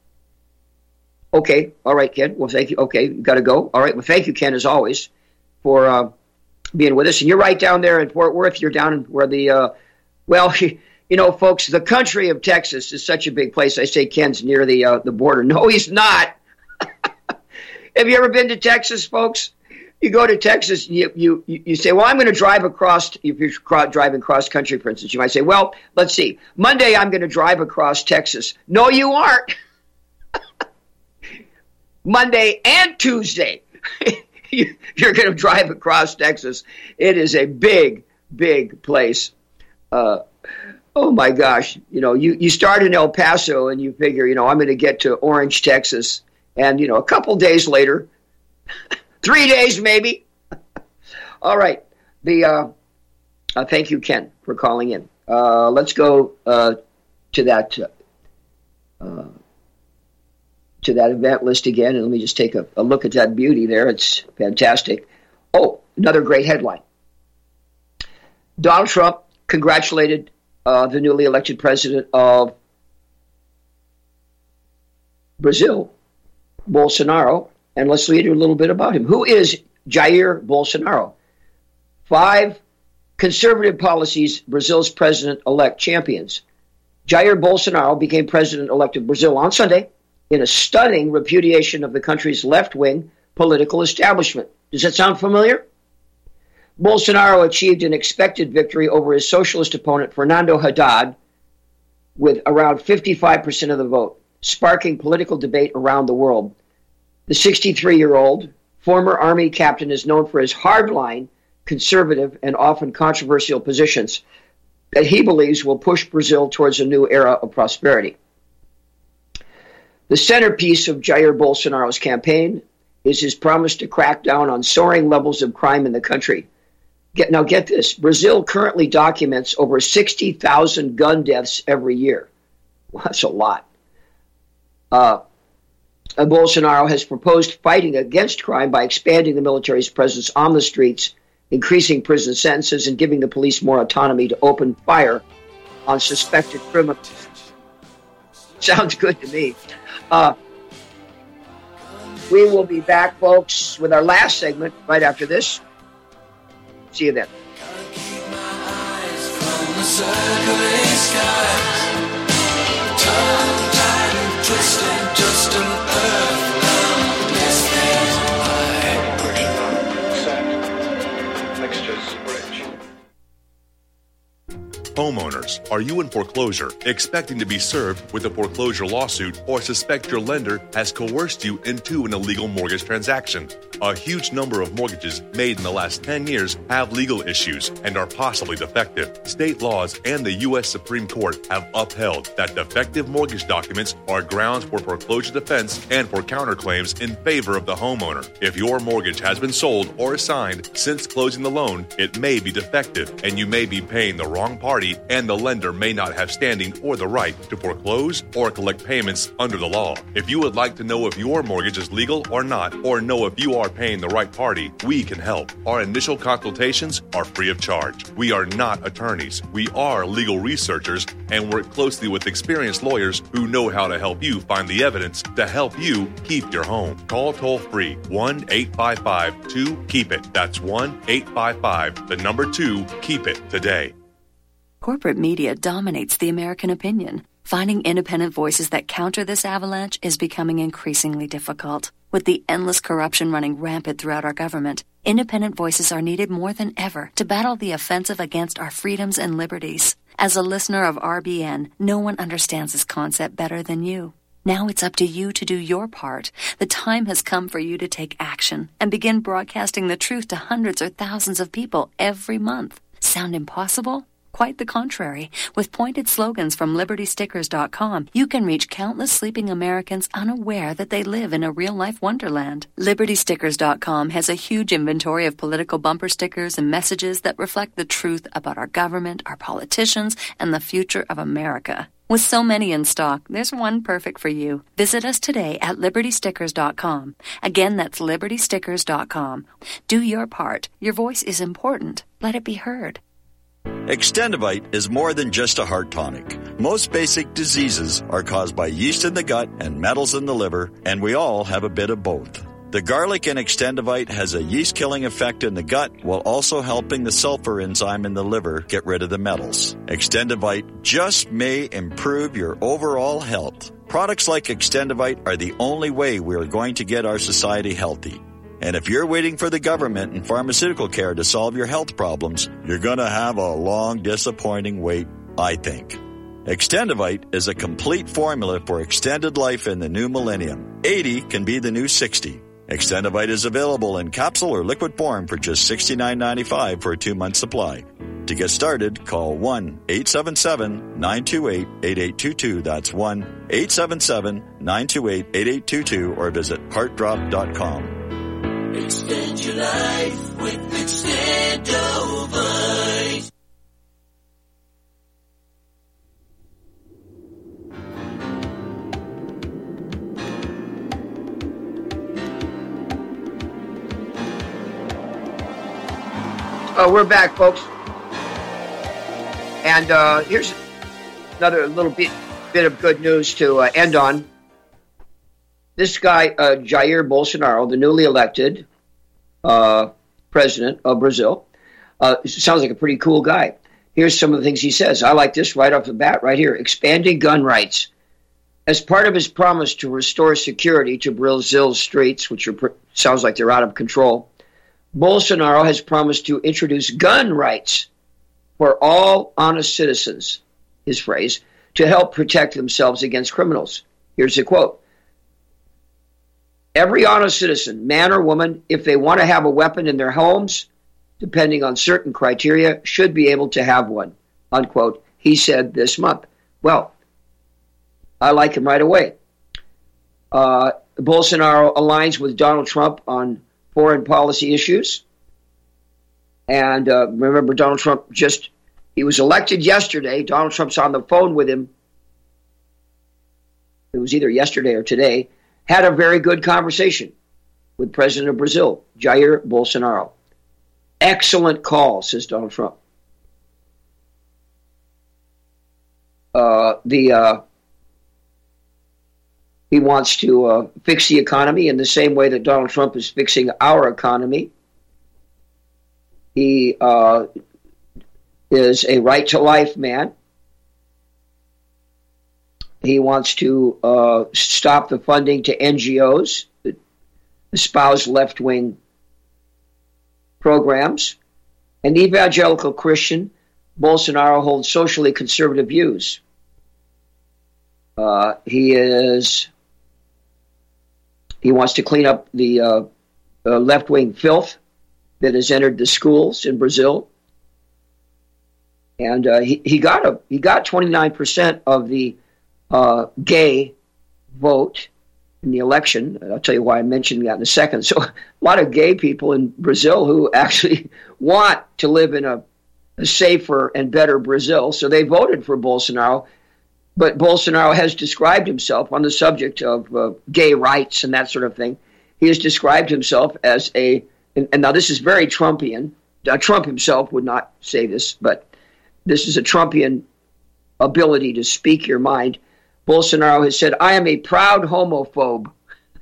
Okay. All right, Ken. Well, thank you. Okay. You got to go. All right. Well, thank you, Ken, as always, for uh, being with us. And you're right down there in Fort Worth. You're down where the, uh, well, you know, folks, the country of Texas is such a big place. I say Ken's near the uh, the border. No, he's not. Have you ever been to Texas, folks? You go to Texas, and you you you say, well, I'm going to drive across. If you're cro- driving cross country, for instance, you might say, well, let's see. Monday, I'm going to drive across Texas. No, you aren't. Monday and Tuesday, you're going to drive across Texas. It is a big, big place. Uh, oh, my gosh. You know, you, you start in El Paso and you figure, you know, I'm going to get to Orange, Texas. And, you know, a couple days later, three days maybe. All right. The uh, uh, thank you, Ken, for calling in. Uh, let's go uh, to that uh, to that event list again, and let me just take a, a look at that beauty there. It's fantastic. Oh, another great headline. Donald Trump congratulated uh, the newly elected president of Brazil, Bolsonaro, and let's read a little bit about him. Who is Jair Bolsonaro? Five conservative policies Brazil's president-elect champions. Jair Bolsonaro became president-elect of Brazil on Sunday in a stunning repudiation of the country's left-wing political establishment. Does that sound familiar? Bolsonaro achieved an expected victory over his socialist opponent, Fernando Haddad, with around fifty-five percent of the vote, sparking political debate around the world. The sixty-three-year-old former Army captain is known for his hardline conservative and often controversial positions that he believes will push Brazil towards a new era of prosperity. The centerpiece of Jair Bolsonaro's campaign is his promise to crack down on soaring levels of crime in the country. Get, now get this, Brazil currently documents over sixty thousand gun deaths every year. Well, that's a lot. Uh, Bolsonaro has proposed fighting against crime by expanding the military's presence on the streets, increasing prison sentences, and giving the police more autonomy to open fire on suspected criminals. Sounds good to me. Uh, we will be back, folks, with our last segment right after this. See you then. Homeowners, are you in foreclosure, expecting to be served with a foreclosure lawsuit, or suspect your lender has coerced you into an illegal mortgage transaction? A huge number of mortgages made in the last ten years have legal issues and are possibly defective. State laws and the U S Supreme Court have upheld that defective mortgage documents are grounds for foreclosure defense and for counterclaims in favor of the homeowner. If your mortgage has been sold or assigned since closing the loan, it may be defective and you may be paying the wrong party, and the lender may not have standing or the right to foreclose or collect payments under the law. If you would like to know if your mortgage is legal or not, or know if you are paying the right party, we can help. Our initial consultations are free of charge. We are not attorneys. We are legal researchers and work closely with experienced lawyers who know how to help you find the evidence to help you keep your home. Call toll-free one eight five five two keep it. That's one eight five five, the number two, keep it today. Corporate media dominates the American opinion. Finding independent voices that counter this avalanche is becoming increasingly difficult. With the endless corruption running rampant throughout our government, independent voices are needed more than ever to battle the offensive against our freedoms and liberties. As a listener of R B N, no one understands this concept better than you. Now it's up to you to do your part. The time has come for you to take action and begin broadcasting the truth to hundreds or thousands of people every month. Sound impossible? Quite the contrary. With pointed slogans from Liberty Stickers dot com, you can reach countless sleeping Americans unaware that they live in a real-life wonderland. Liberty Stickers dot com has a huge inventory of political bumper stickers and messages that reflect the truth about our government, our politicians, and the future of America. With so many in stock, there's one perfect for you. Visit us today at Liberty Stickers dot com. Again, that's Liberty Stickers dot com. Do your part. Your voice is important. Let it be heard. Extendivite is more than just a heart tonic. Most basic diseases are caused by yeast in the gut and metals in the liver, and we all have a bit of both. The garlic in Extendivite has a yeast-killing effect in the gut while also helping the sulfur enzyme in the liver get rid of the metals. Extendivite just may improve your overall health. Products like Extendivite are the only way we are going to get our society healthy. And if you're waiting for the government and pharmaceutical care to solve your health problems, you're going to have a long, disappointing wait, I think. Extendivite is a complete formula for extended life in the new millennium. eighty can be the new sixty. Extendivite is available in capsule or liquid form for just sixty-nine ninety-five for a two-month supply. To get started, call one eight seven seven nine two eight eight eight two two. That's one eight seven seven nine two eight eight eight two two or visit heart drop dot com. Extend your life with Extendovite. Oh, we're back, folks. And uh, here's another little bit, bit of good news to uh, end on. This guy, uh, Jair Bolsonaro, the newly elected uh, president of Brazil, uh, sounds like a pretty cool guy. Here's some of the things he says. I like this right off the bat, right here. Expanding gun rights. As part of his promise to restore security to Brazil's streets, which are, sounds like they're out of control, Bolsonaro has promised to introduce gun rights for all honest citizens, his phrase, to help protect themselves against criminals. Here's a quote. Every honest citizen, man or woman, if they want to have a weapon in their homes, depending on certain criteria, should be able to have one, unquote, he said this month. Well, I like him right away. Uh, Bolsonaro aligns with Donald Trump on foreign policy issues. And uh, remember, Donald Trump just, he was elected yesterday. Donald Trump's on the phone with him. It was either yesterday or today. Had a very good conversation with President of Brazil, Jair Bolsonaro. Excellent call, says Donald Trump. Uh, the uh, he wants to uh, fix the economy in the same way that Donald Trump is fixing our economy. He uh, is a right-to-life man. He wants to uh, stop the funding to N G Os that espouse left-wing programs. An evangelical Christian, Bolsonaro holds socially conservative views. Uh, he is. He wants to clean up the uh, uh, left-wing filth that has entered the schools in Brazil, and uh, he he got a he got twenty-nine percent of the uh, gay vote in the election. I'll tell you why I mentioned that in a second. So a lot of gay people in Brazil who actually want to live in a, a safer and better Brazil, so they voted for Bolsonaro. But Bolsonaro has described himself on the subject of uh, gay rights and that sort of thing. He has described himself as a, and, and now this is very Trumpian. Uh, Trump himself would not say this, but this is a Trumpian ability to speak your mind. Bolsonaro has said, "I am a proud homophobe."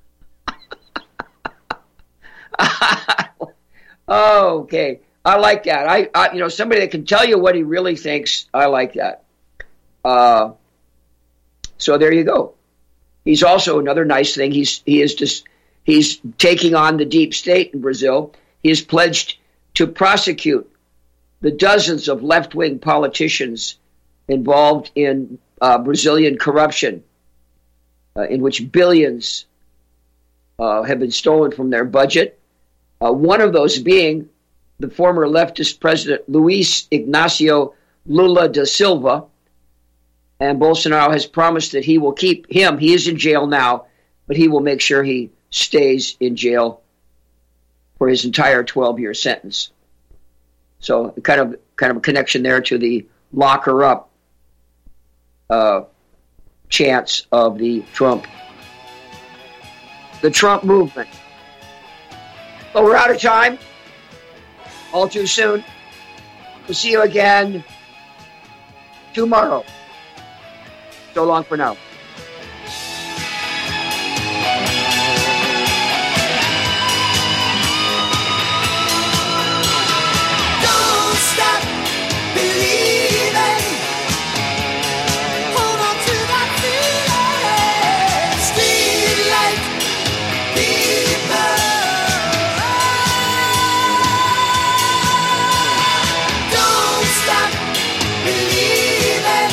Oh, okay. I like that. I, I, you know, somebody that can tell you what he really thinks. I like that. Uh, so there you go. He's also another nice thing. He's he is just he's taking on the deep state in Brazil. He has pledged to prosecute the dozens of left-wing politicians involved in uh, Brazilian corruption, uh, in which billions uh, have been stolen from their budget. Uh, one of those being the former leftist president Luiz Ignacio Lula da Silva. And Bolsonaro has promised that he will keep him. He is in jail now, but he will make sure he stays in jail for his entire twelve-year sentence. So kind of kind of a connection there to the lock her up uh, chants of the Trump, the Trump movement. But we're out of time. All too soon. We'll see you again tomorrow. So long for now. Don't stop believing. Hold on to that feeling. Street light people. Don't stop believing.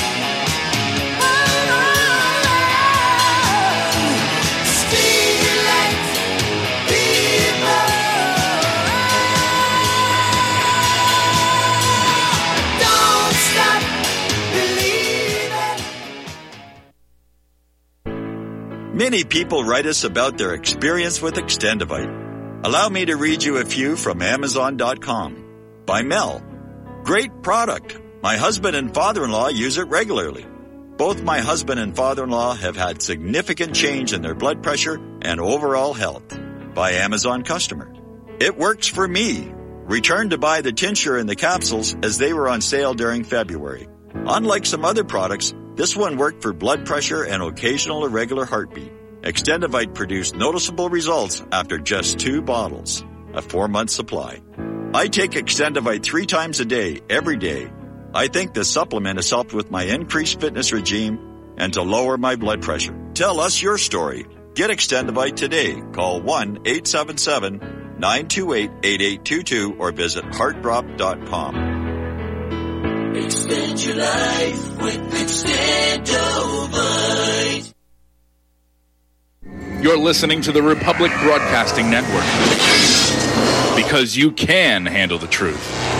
Many people write us about their experience with Extendivite. Allow me to read you a few from Amazon dot com. By Mel. Great product. My husband and father-in-law use it regularly. Both my husband and father-in-law have had significant change in their blood pressure and overall health. By Amazon customer. It works for me. Returned to buy the tincture and the capsules as they were on sale during February. Unlike some other products, this one worked for blood pressure and occasional irregular heartbeat. Extendivite produced noticeable results after just two bottles, a four-month supply. I take Extendivite three times a day, every day. I think this supplement has helped with my increased fitness regime and to lower my blood pressure. Tell us your story. Get Extendivite today. Call one eight seven seven, nine two eight, eight eight two two or visit heart drop dot com. Extend your life with Extendovite. You're listening to the Republic Broadcasting Network. Because you can handle the truth.